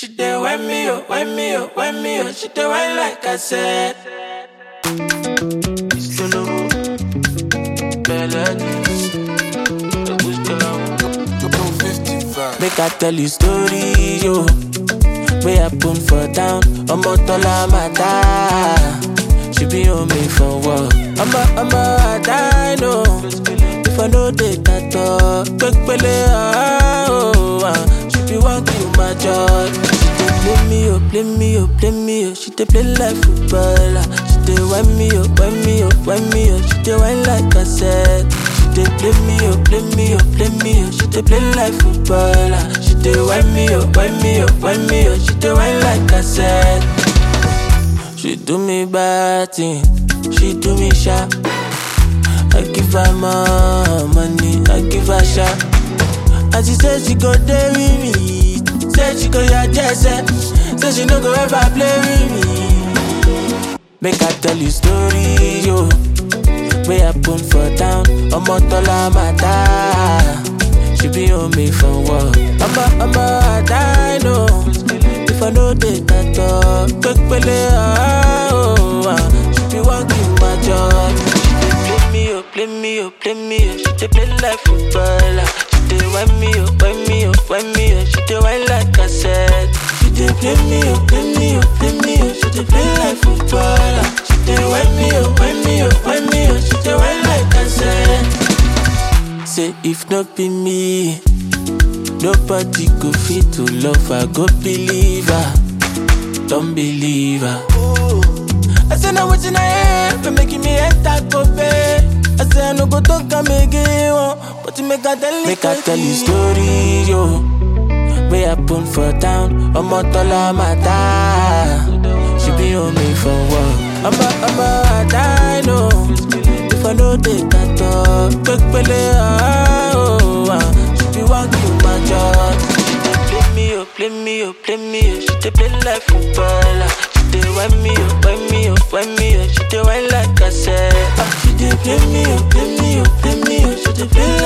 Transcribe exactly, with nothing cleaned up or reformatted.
She dey wind me up, wind me up, wind me up. She dey wind like I said. Solo, make I tell you story, yo. Way I put for down, I'm a dollar matter. She be on me for work. I'm a, I'm a, I die, no. If I know they can talk, quick pele, oh, oh. She be walking my joy. She dey play me up, play me up, play me up. She dey play like footballer. She dey wind me up, wind me up, wind me up. She dey wind like I said. She dey play me up, play me up, play me up. She dey play like footballer. She dey wind me up, wind me up, wind me up. She dey wind like I said. She do me bad thing, she do me sharp. I give her more money, I give her sharp. And she said she go there with me. Said she go your jersey. Said she no go ever play with me. Make I tell you story, yo. Way I put for down, I'm a dollar matter. She be on me for work. I'm a, I'm a, I die, no. If I know they can talk, quick pele, oh, oh. She be walking my job. She dey play me up, play me up, play me up. She dey play like footballer. She dey wind me up, wind me up, wind me up. She dey wind like I said. She dey play me up, play me up, play me up. She dey play like footballer. She dey wind me up, wind me up, wind me up. She dey wind like I said. Say if not be me, nobody go fit to love her. Go believe her, don't believe her. I say now what's in her head, for making me enter go pay. I say I no go talk and make it, but you make her tell me. Make her tell you story, yo. Way I put for down, I'm a dollar matter. She be on me for work. I'm a, I'm a, I die, no. If I know they can talk, quick pele, oh, oh. She be walking my job. She dey play me up, play me up, play me up. She dey play like footballer. She dey wind me up, wind me up, wind me up. She dey wind like I said. She dey play me up, play me up, play me up. She dey play